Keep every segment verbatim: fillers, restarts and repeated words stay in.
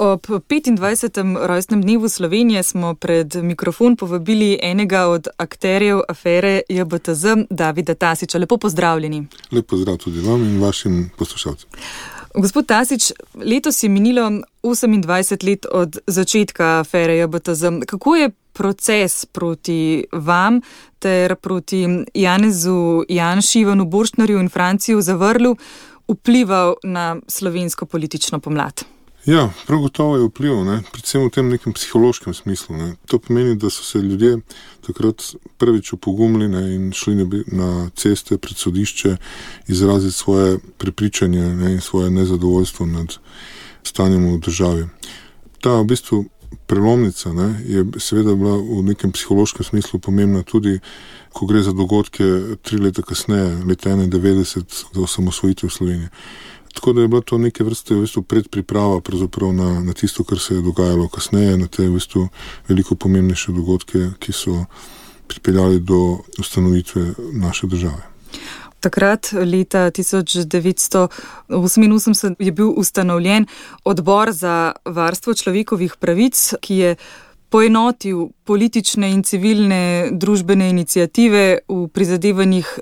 Ob petindvajsetem rojstnem dnevu Slovenije smo pred mikrofon povabili enega od akterjev afere J B T Z, Davida Tasića. Lepo pozdravljeni. Lep pozdrav tudi vam in vašim poslušalcem. Gospod Tasić, letos je minilo osemindvajset let od začetka afere J B T Z. Kako je proces proti vam ter proti Janezu Janši, Ivanu Borštnarju in Franciju Zavrlu vplival na slovensko politično pomlad? Ja, prav gotovo je vplival, ne? Predvsem v tem nekem psihološkem smislu. Ne? To pomeni, da so se ljudje takrat prvič opogumili, ne? In šli na ceste pred sodišče izraziti svoje prepričanje, ne? In svoje nezadovoljstvo nad stanjem v državi. Ta v bistvu prelomnica, ne? Je seveda bila v nekem psihološkem smislu pomembna tudi, ko gre za dogodke tri leta kasneje, leta enaindevetdeset, za osamosvojitev Slovenije. Tako da je bila to neke vrste v bistvu predpriprava pravzaprav na, na tisto, kar se je dogajalo kasneje, na te v bistvu veliko pomembnejše dogodke, ki so pripeljali do ustanovitve naše države. Takrat, leta tisoč devetsto oseminosemdeset, je bil ustanovljen Odbor za varstvo človekovih pravic, ki je poenotil politične in civilne družbene iniciative v prizadevanjih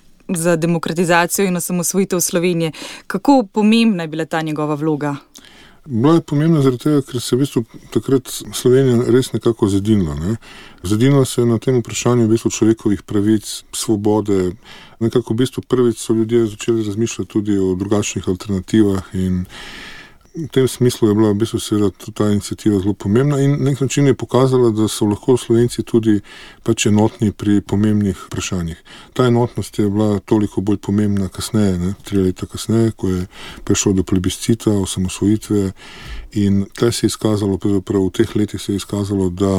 za demokratizacijo in osamosvojitev Slovenije. Kako pomembna je bila ta njegova vloga? Bila je pomembna zaradi tega, ker se je v bistvu takrat Slovenija res nekako zedinila. Ne? Zedinila se je na tem vprašanju v bistvu človekovih pravic, svobode. Nekako v bistvu prvič so ljudje začeli razmišljati tudi o drugačnih alternativah in v tem smislu je bila v bistvu seveda ta iniciativa zelo pomembna in na nek način je pokazala, da so lahko Slovenci tudi pač enotni pri pomembnih vprašanjih. Ta enotnost je bila toliko bolj pomembna kasneje, ne, tri leta kasneje, ko je prišlo do plebiscita, osamosvojitve in tle se je izkazalo, pravzaprav v teh letih se je izkazalo, da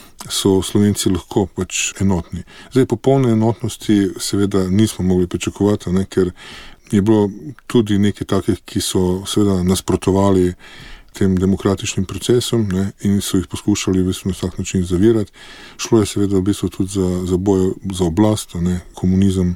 so Slovenci lahko pač enotni. Zdaj, popolne enotnosti seveda nismo mogli pričakovati, ne, ker je bilo tudi nekaj takih, ki so seveda nasprotovali tem demokratičnim procesom, ne, in so jih poskušali v bistvu na vsak način zavirati. Šlo je seveda v bistvu tudi za, za boj za oblast, ne. Komunizem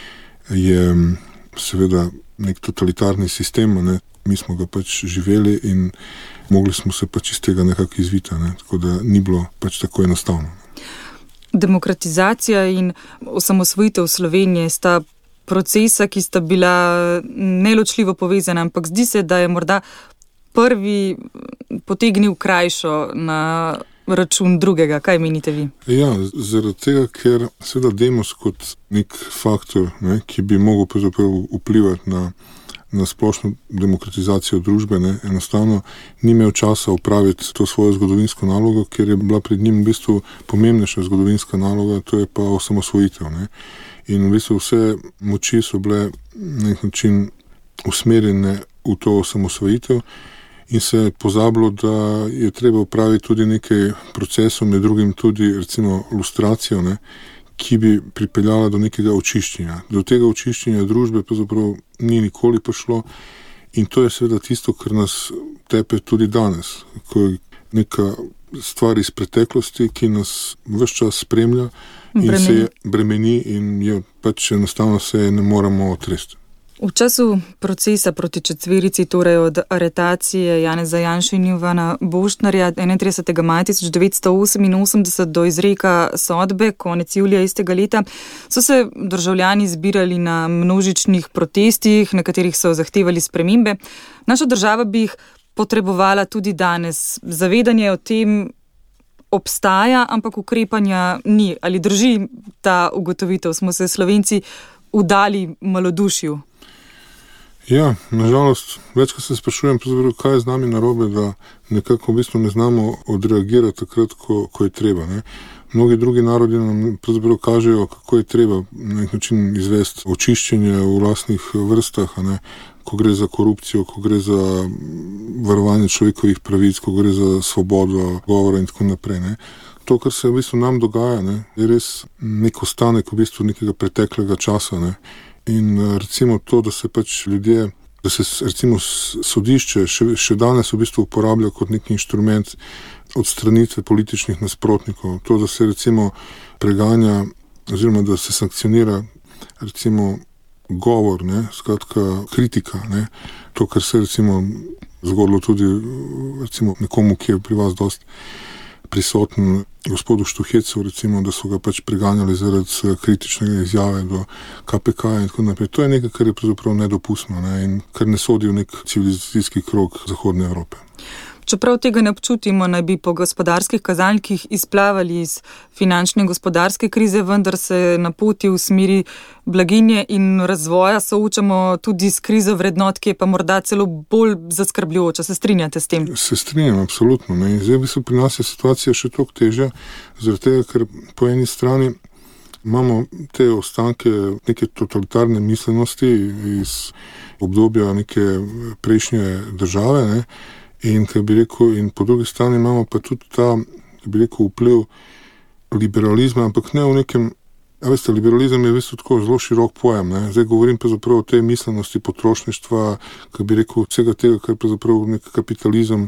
je seveda nek totalitarni sistem, ne. Mi smo ga pač živeli in mogli smo se pač iz tega nekako izviti, ne. Tako da ni bilo pač tako enostavno. Demokratizacija in osamosvojitev Slovenije sta procesa, ki sta bila neločljivo povezana, ampak zdi se, da je morda prvi potegnil krajšo na račun drugega. Kaj menite vi? Ja, zaradi tega, ker seveda Demos kot nek faktor, ne, ki bi mogel vplivati na, na splošno demokratizacijo družbe, ne, enostavno ni imel časa opraviti to svojo zgodovinsko nalogo, ker je bila pred njim v bistvu pomembnejša zgodovinska naloga, to je pa osamosvojitev, ne. In v bistvu vse moči so bile na nek način usmerjene v to osamosvojitev in se je pozabilo, da je treba upraviti tudi nekaj procesov, med drugim tudi recimo lustracijo, ne, ki bi pripeljala do nekega očiščenja. Do tega očiščenja družbe pravzaprav ni nikoli prišlo in to je seveda tisto, kar nas tepe tudi danes, ko je neka stvar iz preteklosti, ki nas ves čas spremlja in bremeni. se bremeni in je pač enostavno se ne moremo otresti. V času procesa proti četverici, torej od aretacije Janeza Janše in Ivana Borštnarja enaintridesetega maja tisoč devetsto oseminosemdeset do izreka sodbe konec julija istega leta, so se državljani zbirali na množičnih protestih, na katerih so zahtevali spremembe. Naša država bi jih potrebovala tudi danes. Zavedanje o tem obstaja, ampak ukrepanja ni. Ali drži ta ugotovitev? Smo se Slovenci vdali malodušju? Ja, nažalost, večkrat se sprašujem, kaj je z nami narobe, da nekako v bistvu ne znamo odreagirati takrat, ko, ko je treba. Ne. Mnogi drugi narodi nam pravzaprav kažejo, kako je treba na nek način izvesti očiščenje v lastnih vrstah, a ne. Ko gre za korupcijo, ko gre za varovanje človekovih pravic, ko gre za svobodo govora in tako naprej. Ne. To, kar se v bistvu nam dogaja, ne, je res nek ostanek v bistvu nekega preteklega časa. Ne. In recimo to, da se pač ljudje, da se recimo sodišče še, še danes v bistvu uporablja kot nek inštrument odstranitve političnih nasprotnikov. To, da se recimo preganja oziroma da se sankcionira recimo govor, ne, skratka kritika, ne, to, kar se recimo zgodilo tudi recimo nekomu, ki je pri vas dosti prisoten, gospodu Štuhecu, recimo, da so ga pač preganjali zaradi kritične izjave do K P K in tako naprej. To je nekaj, kar je pravzaprav nedopustno, ne, in kar ne sodi v nek civilizacijski krog Zahodne Evrope. Čeprav tega ne občutimo, naj bi po gospodarskih kazalnikih izplavali iz finančne in gospodarske krize, vendar se na poti v smeri blaginje in razvoja soočamo tudi s krizo vrednot, ki je pa morda celo bolj zaskrbljujoča. Se strinjate s tem? Se strinjam, absolutno. Ne. In zdaj v bistvu pri nas je situacija še toliko težja, zaradi tega, ker po eni strani imamo te ostanke neke totalitarne mislenosti iz obdobja neke prejšnje države, ne. In, kaj bi rekel, in po drugi strani imamo pa tudi ta, kaj bi rekel, vpliv liberalizma, ampak ne v nekem, a veste, liberalizem je v bistvu tako zelo širok pojem, ne. Zdaj govorim pa zapravo o tej mislenosti potrošništva, kaj bi rekel, vsega tega, kar pa zapravo nek kapitalizem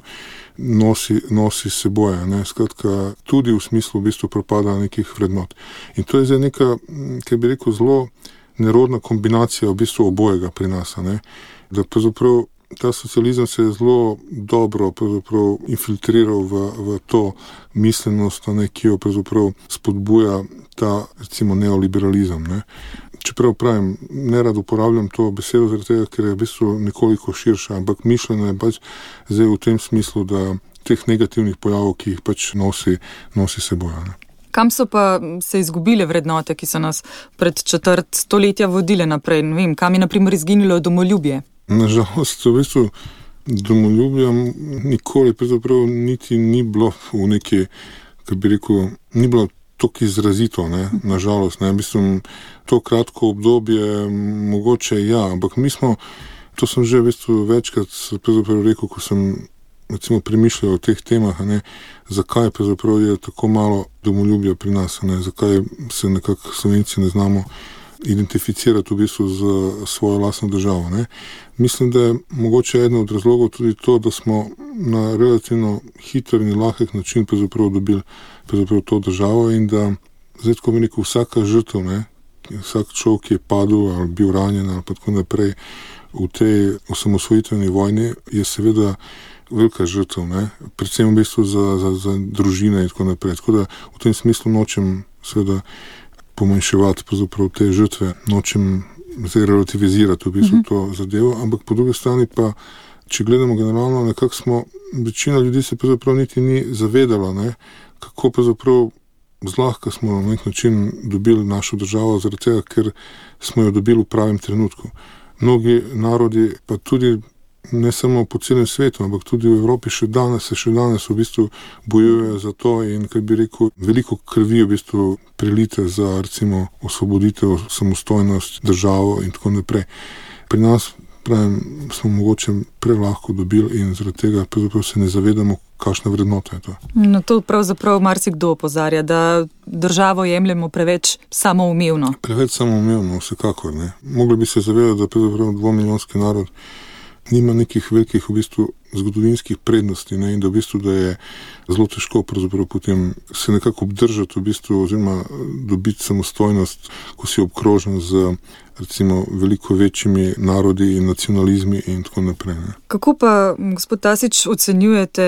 nosi, nosi seboj, ne. Skratka, tudi v smislu v bistvu propada nekih vrednot. In to je zdaj neka, kaj bi rekel, zelo nerodna kombinacija v bistvu obojega pri nas, ne. Da pa zapravo ta socializem se je zelo dobro infiltriral v, v to mislenost, ne, ki jo spodbuja ta, recimo, neoliberalizem. Ne. Čeprav pravim, ne rad uporabljam to besedo, zaradi tega, ker je v bistvu nekoliko širša, ampak mišljeno je pač zdaj v tem smislu, da teh negativnih pojavov, ki jih pač nosi, nosi seboj. Ne. Kam so pa se izgubile vrednote, ki so nas pred četrt stoletja vodile naprej? Ne vem, kam je na primer izginilo domoljubje? Nažalost, v bistvu domoljubja nikoli pravzaprav niti ni bilo v neki, kaj bi rekel, ni bilo tako izrazito, ne, nažalost, ne, v bistvu to kratko obdobje mogoče ja, ampak mi smo, to sem že v bistvu večkrat pravzaprav rekel, ko sem recimo premišljal o teh temah, ne, zakaj pravzaprav je tako malo domoljubja pri nas, ne, zakaj se nekako Slovenci ne znamo identificirati v bistvu z svojo lastno državo. Ne. Mislim, da je mogoče eden od razlogov tudi to, da smo na relativno hiter in lahek način pravzaprav dobili pravzaprav to državo in da zdaj tako bi rekel vsaka žrtev, ne, vsak človek, ki je padel ali bil ranjen ali pa tako naprej v tej osamosvojitveni vojni, je seveda velika žrtev, ne, predvsem v bistvu za, za, za družine in tako naprej. Tako da v tem smislu nočem seveda pomanjševati pravzaprav te žrtve, nočem zdaj relativizirati v bistvu to zadevo, ampak po drugi strani pa, če gledamo generalno, nekako smo, večina ljudi se pravzaprav niti ni zavedala, ne, kako pravzaprav zlahka smo na nek način dobili našo državo, zaradi tega, ker smo jo dobili v pravem trenutku. Mnogi narodi, pa tudi ne samo po celem svetu, ampak tudi v Evropi še danes, se še danes v bistvu bojujejo za to in, kaj bi rekel, veliko krvi v bistvu prilite za, recimo, osvoboditev, samostojnost, državo in tako naprej. Pri nas, pravim, smo mogoče prelahko dobili in zaradi tega pravzaprav se ne zavedamo, kakšna vrednota je to. No to pravzaprav marsikdo opozarja, da državo jemljemo preveč samoumevno. Preveč samoumevno, vsekakor, ne. Mogli bi se zavedati, da pravzaprav dvomilijonski narod nima nekih velikih v bistvu zgodovinskih prednosti, ne, in da v bistvu, da je zelo težko pravzaprav potem se nekako obdržati v bistvu oziroma dobiti samostojnost, ko si obkrožen z recimo veliko večjimi narodi in nacionalizmi in tako naprej. Ne. Kako pa, gospod Tasič, ocenjujete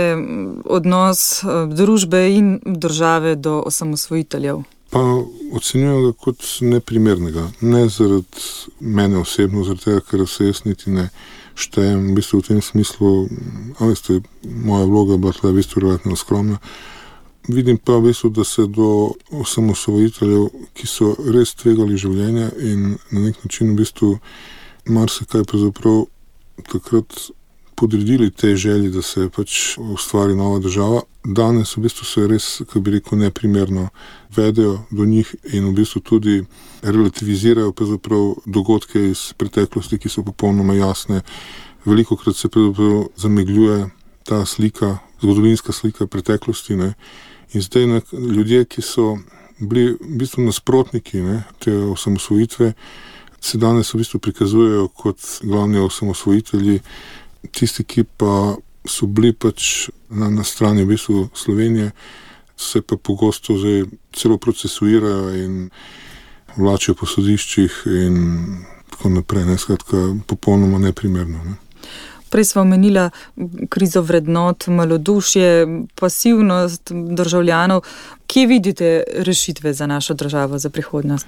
odnos družbe in države do osamosvojiteljev? Pa ocenjujem ga kot neprimernega. Ne zaradi mene osebno, zaradi tega, ker se jaz niti ne štejem, v bistvu v tem smislu, a veste, moja vloga bila tle v bistvu relativno skromna. Vidim pa v bistvu, da se do osamosvojiteljev, ki so res tvegali življenje in na nek način v bistvu marsikaj pravzaprav takrat podredili tej želji, da se pač ustvari nova država. Danes v bistvu se res, kako bi rekel, neprimerno vedejo do njih in v bistvu tudi relativizirajo pravzaprav dogodke iz preteklosti, ki so popolnoma jasne. Velikokrat se pravzaprav zamegljuje ta slika, zgodovinska slika preteklosti, ne. In zdaj ne, ljudje, ki so bili v bistvu nasprotniki, ne, te osamosvojitve, se danes v bistvu prikazujejo kot glavni osamosvojitelji, tisti, ki pa so bili pač na, na strani v bistvu Slovenije, se pa pogosto zdaj celo procesuirajo in vlačijo po sodiščih in tako naprej, ne, skratka, popolnoma neprimerno. Ne. Prej smo omenila krizo vrednot, malodušje, pasivnost državljanov. Kje vidite rešitve za našo državo, za prihodnost?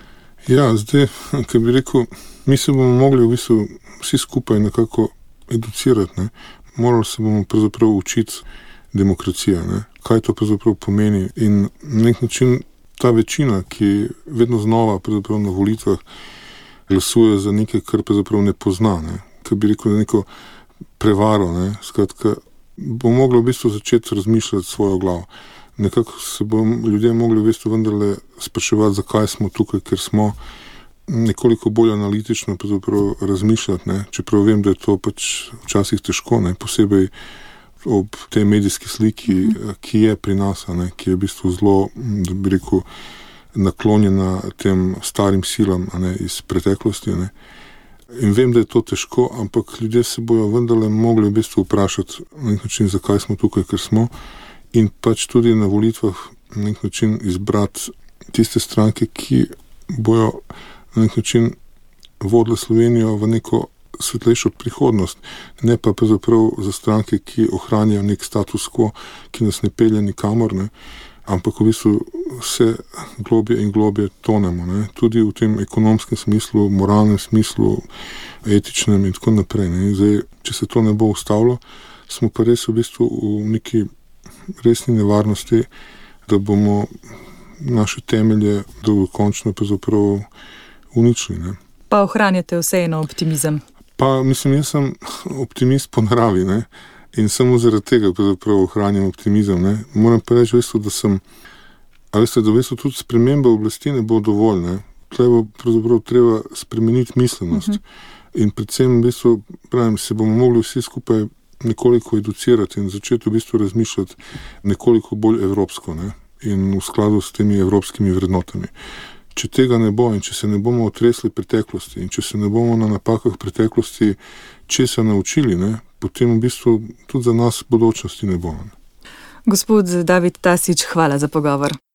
Ja, zdaj, kaj bi rekel, mi se bomo mogli v bistvu vsi skupaj nekako educirati, ne. Morali se bomo pravzaprav učiti demokracije, ne. Kaj to pravzaprav pomeni in na nek način ta večina, ki vedno znova pravzaprav na volitvah glasuje za nekaj, kar pravzaprav ne pozna, ne. Kaj bi rekel, neko prevaro, ne. Skratka, bo moglo v bistvu začeti razmišljati svojo glavo. Nekako se bo ljudje mogli v bistvu vendarle spraševati, zakaj smo tukaj, ker smo nekoliko bolj analitično pravzaprav razmišljati, ne. Čeprav vem, da je to pač včasih težko, ne, posebej ob tej medijski sliki, ki je pri nas, ne, ki je v bistvu zelo, da bi rekel, naklonjena tem starim silam, ne, iz preteklosti, ne. In vem, da je to težko, ampak ljudje se bojo vendarle mogli v bistvu vprašati na nek način, zakaj smo tukaj, ker smo, in pač tudi na volitvah na nek način izbrati tiste stranke, ki bojo na nek način vodile Slovenijo v neko svetlejšo prihodnost, ne pa pravzaprav za stranke, ki ohranjajo nek status quo, ki nas ne pelje nikamor, ne, ampak v bistvu vse globje in globje tonemo, ne, tudi v tem ekonomskem smislu, moralnem smislu, etičnem in tako naprej, ne. Zdaj, če se to ne bo ustavilo, smo pa res v bistvu v neki resni nevarnosti, da bomo naše temelje dolgokončno pravzaprav uničili, ne. Pa ohranjate vseeno optimizem? Pa, mislim, jaz sem optimist po naravi, ne, in samo zaradi tega pravzaprav ohranjam optimizem, ne. Moram pa reči, veste, da sem, a veste, da veste, tudi sprememba oblasti ne bo dovolj, ne. Tle bo pravzaprav treba spremeniti miselnost. Uh-huh. In predvsem, v bistvu, pravim, se bomo mogli vsi skupaj nekoliko educirati in začeti v bistvu razmišljati nekoliko bolj evropsko, ne, in v skladu s temi evropskimi vrednotami. Če tega ne bo in če se ne bomo otresli preteklosti in če se ne bomo na napakah preteklosti česa naučili, ne, potem v bistvu tudi za nas bodočnosti ne bo. Gospod David Tasić, hvala za pogovor.